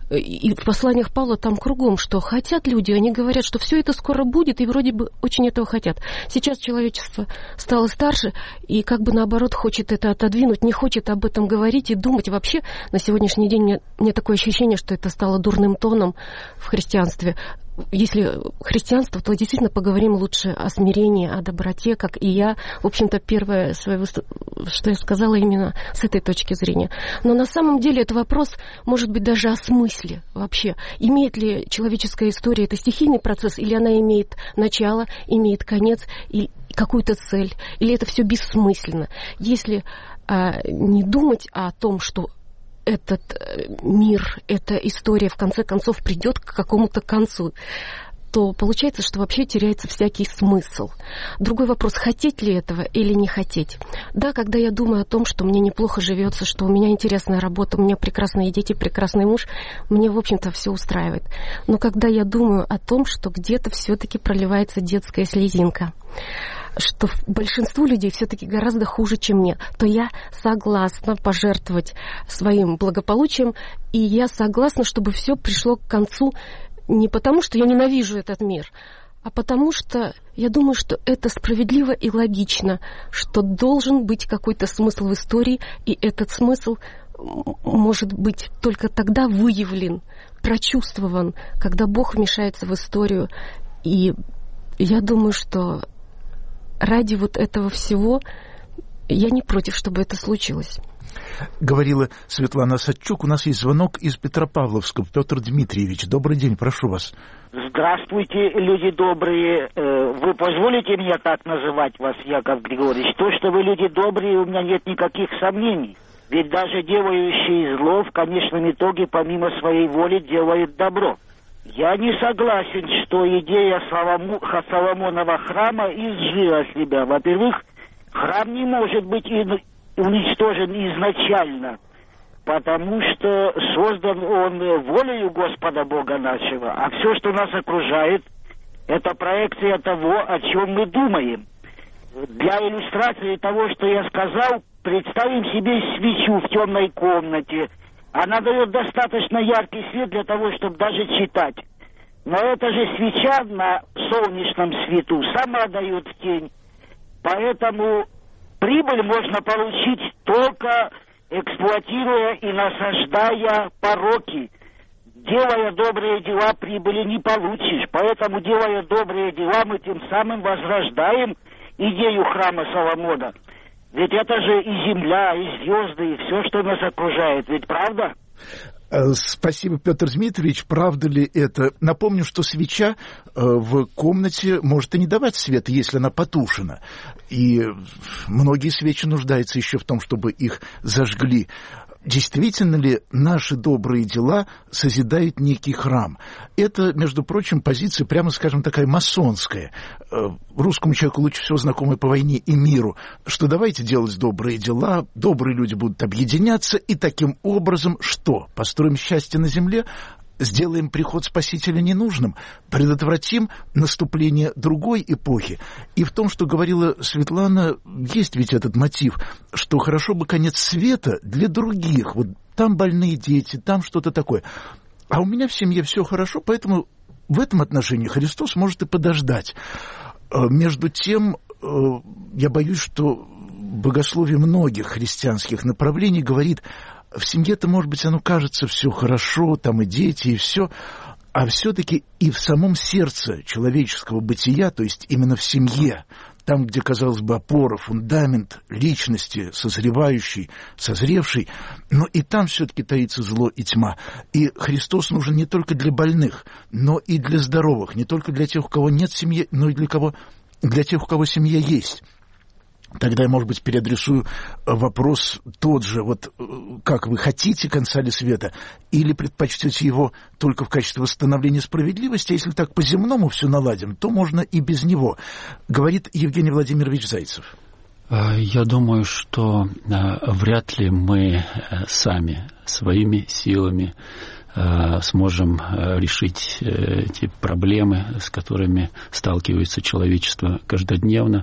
и в посланиях Павла там кругом, что хотят люди, они говорят, что все это скоро будет, и вроде бы очень этого хотят. Сейчас человечество стало старше, и как бы наоборот хочет это отодвинуть, не хочет об этом говорить и думать. Вообще, на сегодняшний день мне, мне такое ощущение, что это стало дурным тоном в христианстве. Если христианство, то действительно поговорим лучше о смирении, о доброте, как и я. В общем-то, первое, свое, что я сказала именно с этой точки зрения. Но на самом деле это вопрос, может быть, даже о смысле вообще. Имеет ли человеческая история это стихийный процесс, или она имеет начало, имеет конец, и какую-то цель, или это все бессмысленно. Если а, не думать о том, что этот мир, эта история в конце концов придет к какому-то концу, то получается, что вообще теряется всякий смысл. Другой вопрос, хотеть ли этого или не хотеть. Да, когда я думаю о том, что мне неплохо живется, что у меня интересная работа, у меня прекрасные дети, прекрасный муж, мне, в общем-то, все устраивает. Но когда я думаю о том, что где-то все-таки проливается детская слезинка, что большинству людей все-таки гораздо хуже, чем мне, то я согласна пожертвовать своим благополучием, и я согласна, чтобы все пришло к концу не потому, что я ненавижу этот мир, а потому что я думаю, что это справедливо и логично, что должен быть какой-то смысл в истории, и этот смысл может быть только тогда выявлен, прочувствован, когда Бог вмешается в историю. И я думаю, что ради вот этого всего я не против, чтобы это случилось. Говорила Светлана Осадчук. У нас есть звонок из Петропавловска. Петр Дмитриевич, добрый день, прошу вас. Здравствуйте, люди добрые. Вы позволите мне так называть вас, Яков Григорьевич? То, что вы люди добрые, у меня нет никаких сомнений. Ведь даже делающие зло в конечном итоге помимо своей воли делает добро. Я не согласен, что идея Соломонова храма изжила себя. Во-первых, храм не может быть уничтожен изначально, потому что создан он волею Господа Бога нашего, а все, что нас окружает, это проекция того, о чем мы думаем. Для иллюстрации того, что я сказал, представим себе свечу в темной комнате. Она дает достаточно яркий свет для того, чтобы даже читать. Но эта же свеча на солнечном свету сама дает тень. Поэтому прибыль можно получить только эксплуатируя и насаждая пороки. Делая добрые дела, прибыли не получишь. Поэтому, делая добрые дела, мы тем самым возрождаем идею храма Соломона. Ведь это же и земля, и звезды, и все, что нас окружает. Ведь правда? Спасибо, Петр Дмитриевич. Правда ли это? Напомню, что свеча в комнате может и не давать света, если она потушена. И многие свечи нуждаются еще в том, чтобы их зажгли. Действительно ли наши добрые дела созидают некий храм? Это, между прочим, позиция, прямо скажем, такая масонская. Русскому человеку лучше всего знакомая по войне и миру, что давайте делать добрые дела, добрые люди будут объединяться, и таким образом что? Построим счастье на земле? Сделаем приход Спасителя ненужным, предотвратим наступление другой эпохи. И в том, что говорила Светлана, есть ведь этот мотив, что хорошо бы конец света для других. Вот там больные дети, там что-то такое. А у меня в семье все хорошо, поэтому в этом отношении Христос может и подождать. Между тем, я боюсь, что богословие многих христианских направлений говорит: в семье-то, может быть, оно кажется все хорошо, там и дети, и все, а все-таки и в самом сердце человеческого бытия, то есть именно в семье, там, где, казалось бы, опора, фундамент личности, созревающий, созревший, но и там все-таки таится зло и тьма. И Христос нужен не только для больных, но и для здоровых, не только для тех, у кого нет семьи, но и для, кого, для тех, у кого семья есть. Тогда я, может быть, переадресую вопрос тот же, вот как вы хотите конца ли света, или предпочтете его только в качестве восстановления справедливости, а если так по-земному все наладим, то можно и без него, говорит Евгений Владимирович Зайцев. Я думаю, что вряд ли мы сами своими силами сможем решить эти проблемы, с которыми сталкивается человечество каждодневно.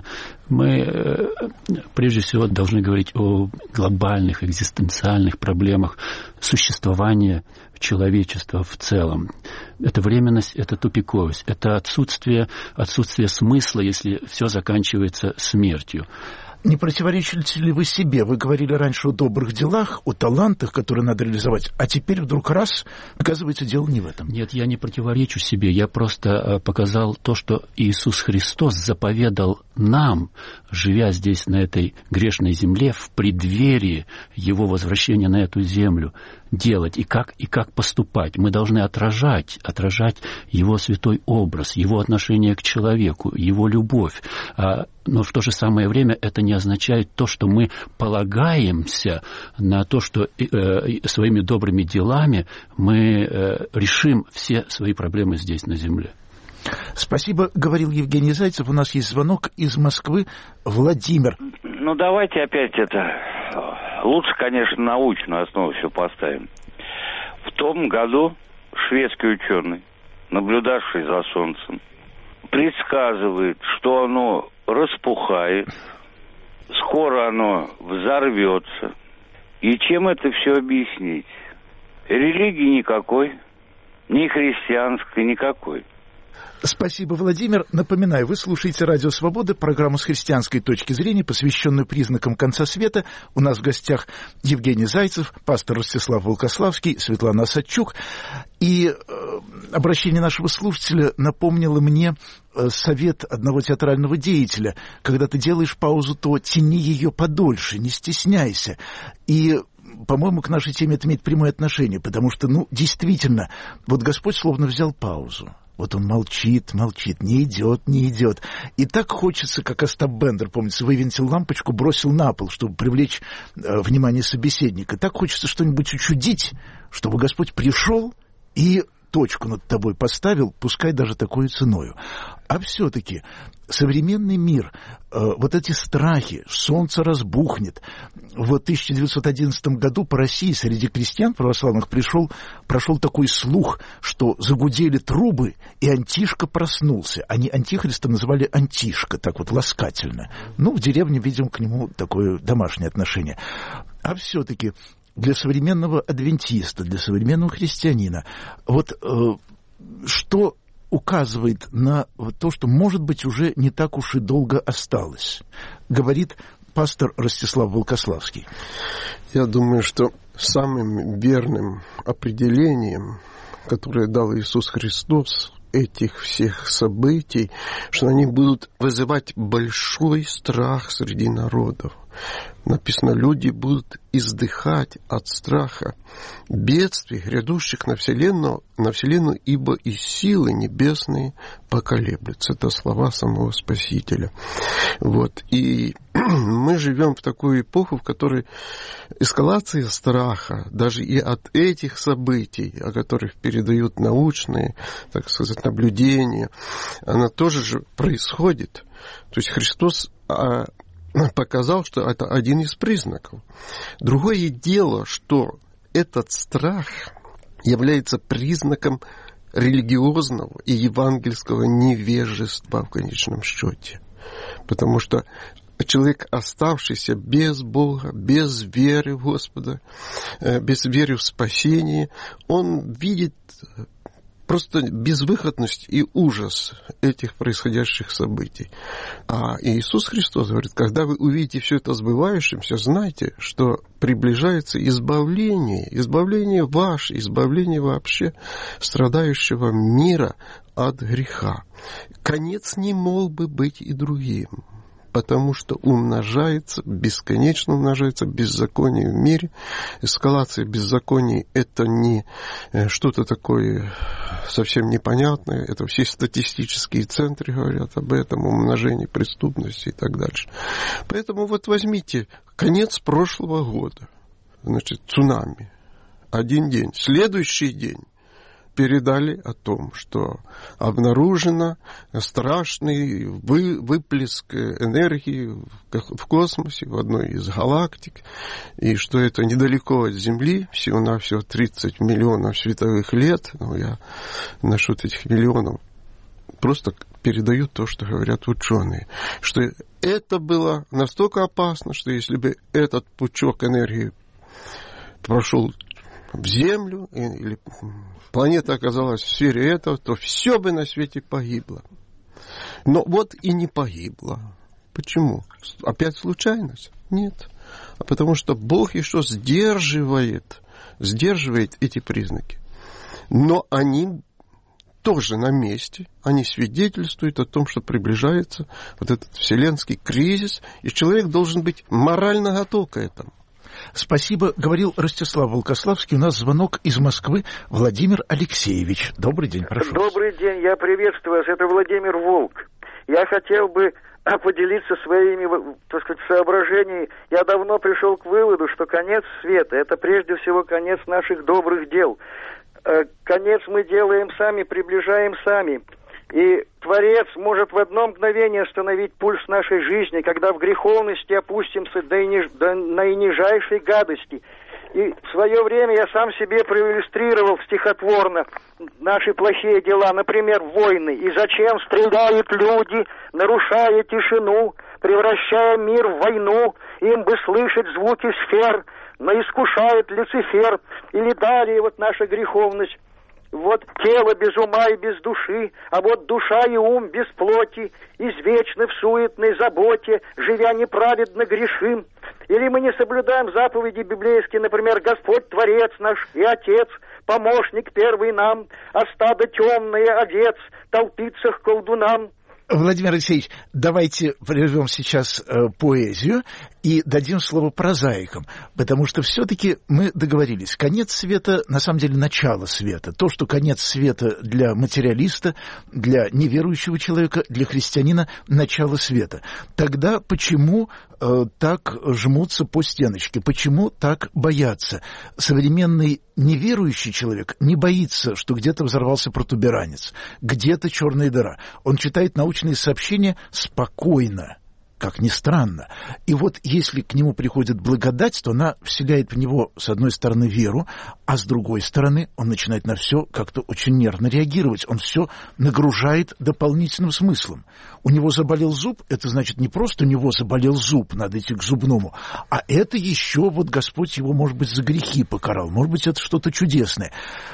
Мы, прежде всего, должны говорить о глобальных, экзистенциальных проблемах существования человечества в целом. Это временность, это тупиковость, это отсутствие, отсутствие смысла, если все заканчивается смертью. Не противоречите ли вы себе? Вы говорили раньше о добрых делах, о талантах, которые надо реализовать, а теперь вдруг раз, оказывается, дело не в этом. Нет, я не противоречу себе. Я просто показал то, что Иисус Христос заповедал нам, живя здесь, на этой грешной земле, в преддверии Его возвращения на эту землю, делать и как, и как поступать. Мы должны отражать, отражать Его святой образ, Его отношение к человеку, Его любовь. Но в то же самое время это не означает то, что мы полагаемся на то, что э, своими добрыми делами мы э, решим все свои проблемы здесь, на земле. Спасибо, говорил Евгений Зайцев. У нас есть звонок из Москвы. Владимир. Ну, давайте опять это... Лучше, конечно, научную основу все поставим. В том году шведский ученый, наблюдавший за Солнцем, предсказывает, что оно распухает, скоро оно взорвется. И чем это все объяснить? Религии никакой, ни христианской никакой. Спасибо, Владимир. Напоминаю, вы слушаете «Радио Свобода», программу с христианской точки зрения, посвященную признакам конца света. У нас в гостях Евгений Зайцев, пастор Ростислав Волкославский, Светлана Осадчук. И э, обращение нашего слушателя напомнило мне э, совет одного театрального деятеля. Когда ты делаешь паузу, то тяни ее подольше, не стесняйся. И... по-моему, к нашей теме это имеет прямое отношение, потому что, ну, действительно, вот Господь словно взял паузу. Вот он молчит, молчит, не идет, не идет. И так хочется, как Остап Бендер, помнится, вывинтил лампочку, бросил на пол, чтобы привлечь э, внимание собеседника. Так хочется что-нибудь учудить, чтобы Господь пришел и точку над тобой поставил, пускай даже такой ценою. А все-таки современный мир, э, вот эти страхи, солнце разбухнет. В тысяча девятьсот одиннадцатом году по России среди крестьян православных пришел, прошел такой слух, что загудели трубы, и Антишка проснулся. Они Антихриста называли Антишка, так вот ласкательно. Ну, в деревне, видимо, к нему такое домашнее отношение. А все-таки для современного адвентиста, для современного христианина, вот э, что указывает на то, что, может быть, уже не так уж и долго осталось, говорит пастор Ростислав Волкославский. Я думаю, что самым верным определением, которое дал Иисус Христос, этих всех событий, что они будут вызывать большой страх среди народов. Написано, люди будут издыхать от страха бедствий, грядущих на вселенную, на вселенную, ибо и силы небесные поколеблются. Это слова самого Спасителя. Вот. И мы живем в такую эпоху, в которой эскалация страха, даже и от этих событий, о которых передают научные, так сказать, наблюдения, она тоже же происходит. То есть Христос показал, что это один из признаков. Другое дело, что этот страх является признаком религиозного и евангельского невежества в конечном счете. Потому что человек, оставшийся без Бога, без веры в Господа, без веры в спасение, он видит просто безвыходность и ужас этих происходящих событий. А Иисус Христос говорит, когда вы увидите все это сбывающимся, знайте, что приближается избавление, избавление ваше, избавление вообще страдающего мира от греха. Конец не мог бы быть и другим, потому что умножается, бесконечно умножается беззаконие в мире. Эскалация беззаконий – это не что-то такое совсем непонятное. Это все статистические центры говорят об этом, умножении преступности и так дальше. Поэтому вот возьмите конец прошлого года. Значит, цунами. Один день. Следующий день передали о том, что обнаружено страшный вы, выплеск энергии в космосе, в одной из галактик, и что это недалеко от Земли, всего-навсего тридцать миллионов световых лет, ну, я насчет этих миллионов просто передаю то, что говорят ученые, что это было настолько опасно, что если бы этот пучок энергии прошел в Землю, или планета оказалась в сфере этого, то все бы на свете погибло. Но вот и не погибло. Почему? Опять случайность? Нет. А потому что Бог еще сдерживает, сдерживает эти признаки. Но они тоже на месте, они свидетельствуют о том, что приближается вот этот вселенский кризис, и человек должен быть морально готов к этому. Спасибо, говорил Ростислав Волкославский. У нас звонок из Москвы. Владимир Алексеевич. Добрый день, прошу. Добрый день, я приветствую вас. Это Владимир Волк. Я хотел бы поделиться своими, так сказать, соображениями. Я давно пришел к выводу, что конец света – это прежде всего конец наших добрых дел. Конец мы делаем сами, приближаем сами. И Творец может в одно мгновение остановить пульс нашей жизни, когда в греховности опустимся до, ниж... до наинижайшей гадости. И в свое время я сам себе проиллюстрировал стихотворно наши плохие дела, например, войны. И зачем стреляют люди, нарушая тишину, превращая мир в войну, им бы слышать звуки сфер, но искушает Люцифер. Или далее вот наша греховность. Вот тело без ума и без души, а вот душа и ум без плоти, извечно в суетной заботе, живя неправедно грешим. Или мы не соблюдаем заповеди библейские, например, Господь Творец наш и Отец, помощник первый нам, а стадо темное овец толпится к колдунам. Владимир Алексеевич, давайте прервем сейчас э, поэзию и дадим слово прозаикам, потому что все-таки мы договорились, конец света, на самом деле, начало света. То, что конец света для материалиста, для неверующего человека, для христианина – начало света. Тогда почему э, так жмутся по стеночке? Почему так боятся? Современный неверующий человек не боится, что где-то взорвался протуберанец, где-то черная дыра. Он читает научные сообщения спокойно, как ни странно. И вот если к нему приходит благодать, то она вселяет в него, с одной стороны, веру, а с другой стороны, он начинает на все как-то очень нервно реагировать. Он все нагружает дополнительным смыслом. У него заболел зуб, это значит не просто у него заболел зуб, надо идти к зубному, а это еще вот Господь его, может быть, за грехи покарал, может быть, это что-то чудесное.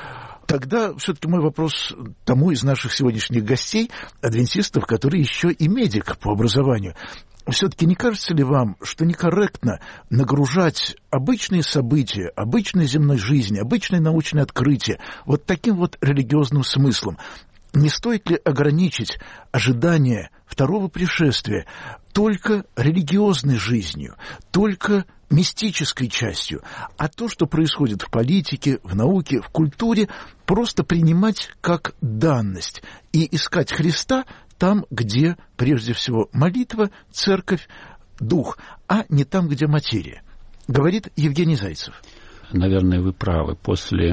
Тогда все-таки мой вопрос тому из наших сегодняшних гостей, адвентистов, который еще и медик по образованию. Все-таки не кажется ли вам, что некорректно нагружать обычные события, обычной земной жизни, обычные научные открытия вот таким вот религиозным смыслом? Не стоит ли ограничить ожидание второго пришествия только религиозной жизнью, только мистической частью, а то, что происходит в политике, в науке, в культуре, просто принимать как данность и искать Христа там, где, прежде всего, молитва, церковь, дух, а не там, где материя, говорит Евгений Зайцев. Наверное, вы правы. После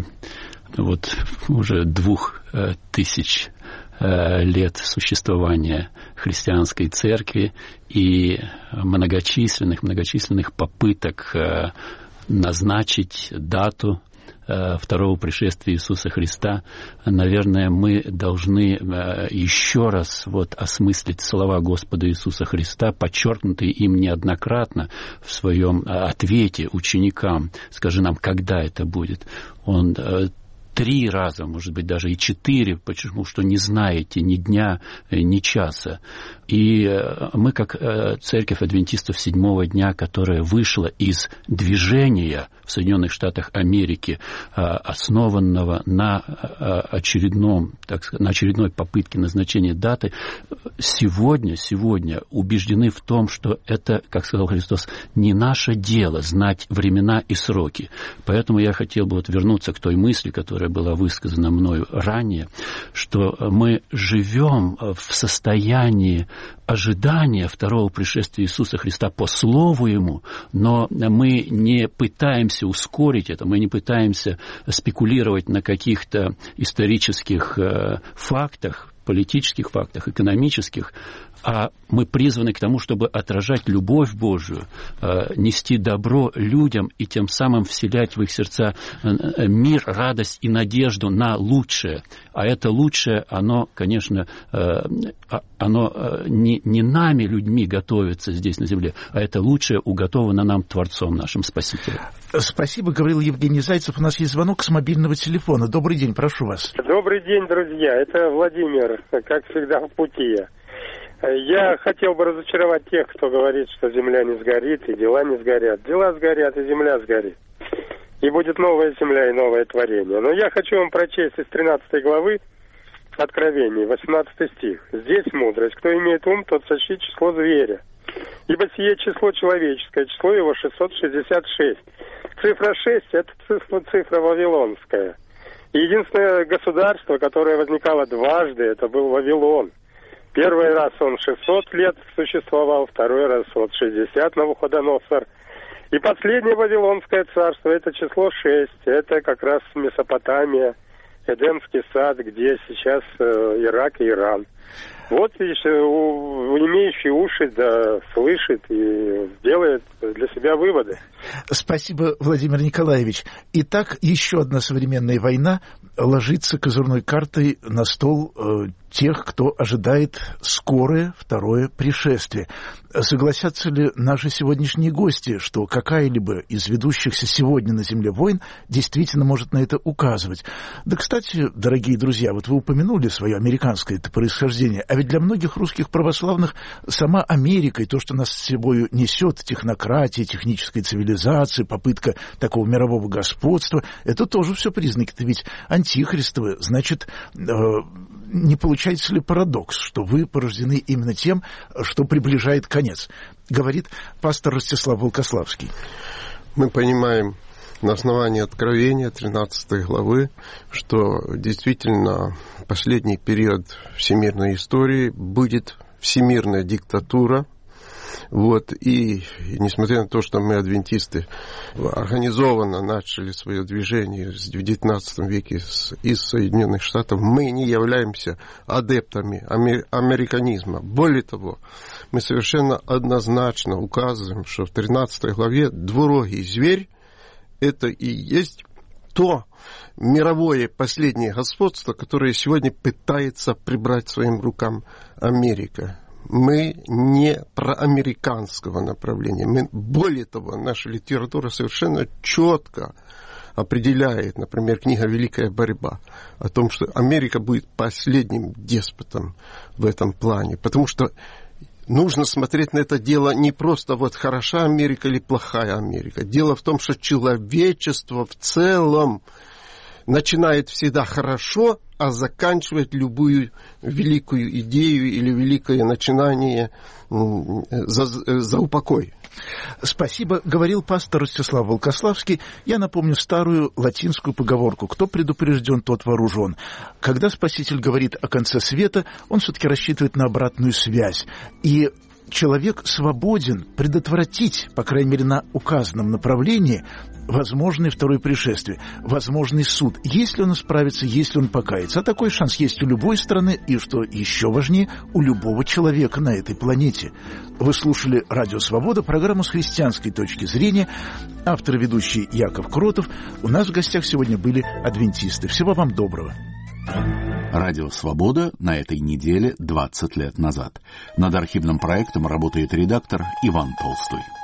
вот уже двух э, тысяч э, лет существования христианской церкви и многочисленных, многочисленных попыток э, назначить дату второго пришествия Иисуса Христа, наверное, мы должны еще раз вот осмыслить слова Господа Иисуса Христа, подчеркнутые им неоднократно в своем ответе ученикам. Скажи нам, когда это будет? Он три раза, может быть, даже и четыре, почему что не знаете ни дня, ни часа. И мы, как церковь адвентистов седьмого дня, которая вышла из движения в Соединенных Штатах Америки, основанного на очередном, так сказать, на очередной попытке назначения даты, сегодня, сегодня убеждены в том, что это, как сказал Христос, не наше дело знать времена и сроки. Поэтому я хотел бы вот вернуться к той мысли, которая была высказана мною ранее, что мы живем в состоянии ожидания второго пришествия Иисуса Христа по Слову Ему, но мы не пытаемся ускорить это, мы не пытаемся спекулировать на каких-то исторических фактах, политических фактах, экономических, а мы призваны к тому, чтобы отражать любовь Божию, нести добро людям и тем самым вселять в их сердца мир, радость и надежду на лучшее. А это лучшее, оно, конечно, оно не, не нами, людьми, готовится здесь на земле, а это лучшее уготовано нам Творцом нашим Спасителем. Спасибо, говорил Евгений Зайцев. У нас есть звонок с мобильного телефона. Добрый день, прошу вас. Добрый день, друзья. Это Владимир, как всегда, в пути. Я хотел бы разочаровать тех, кто говорит, что земля не сгорит и дела не сгорят. Дела сгорят и земля сгорит. И будет новая земля и новое творение. Но я хочу вам прочесть из тринадцатой главы Откровений, восемнадцатый стих. «Здесь мудрость. Кто имеет ум, тот сочти число зверя. Ибо сие число человеческое, число его шестьсот шестьдесят шесть». Цифра шесть – это цифра, цифра вавилонская. И единственное государство, которое возникало дважды, это был Вавилон. Первый раз он шестьсот лет существовал, второй раз вот шестьдесят, Навуходоносор. И последнее Вавилонское царство, это число шесть, это как раз Месопотамия, Эдемский сад, где сейчас э, Ирак и Иран. Вот видишь, имеющий уши, да, слышит и делает для себя выводы. Спасибо, Владимир Николаевич. Итак, еще одна современная война ложится козырной картой на стол э, тех, кто ожидает скорое второе пришествие. Согласятся ли наши сегодняшние гости, что какая-либо из ведущихся сегодня на Земле войн действительно может на это указывать? Да, кстати, дорогие друзья, вот вы упомянули свое американское это происхождение, а ведь для многих русских православных сама Америка и то, что нас с собой несет, технократия, техническая цивилизация, попытка такого мирового господства, это тоже все признаки-то ведь антихристовы. Значит, э, не получается ли парадокс, что вы порождены именно тем, что приближает конец, говорит пастор Ростислав Волкославский. Мы понимаем на основании Откровения тринадцатой главы, что действительно последний период всемирной истории будет всемирная диктатура. Вот, и, и несмотря на то, что мы, адвентисты, организованно начали свое движение в девятнадцатом веке с, из Соединенных Штатов, мы не являемся адептами амер, американизма. Более того, мы совершенно однозначно указываем, что в тринадцатой главе двурогий зверь – это и есть то мировое последнее господство, которое сегодня пытается прибрать своим рукам Америка. Мы не проамериканского направления. Мы, более того, наша литература совершенно четко определяет, например, книга «Великая борьба», о том, что Америка будет последним деспотом в этом плане. Потому что нужно смотреть на это дело не просто вот хороша Америка или плохая Америка. Дело в том, что человечество в целом начинает всегда хорошо, а заканчивать любую великую идею или великое начинание за, за упокой. Спасибо, говорил пастор Ростислав Волкославский. Я напомню старую латинскую поговорку: кто предупрежден, тот вооружен. Когда Спаситель говорит о конце света, он все-таки рассчитывает на обратную связь. И человек свободен предотвратить, по крайней мере, на указанном направлении, возможное второе пришествие, возможный суд, если он исправится, если он покается. А такой шанс есть у любой страны и, что еще важнее, у любого человека на этой планете. Вы слушали «Радио Свобода», программу с христианской точки зрения. Автор и ведущий Яков Кротов. У нас в гостях сегодня были адвентисты. Всего вам доброго. Радио «Свобода» на этой неделе двадцать лет назад. Над архивным проектом работает редактор Иван Толстой.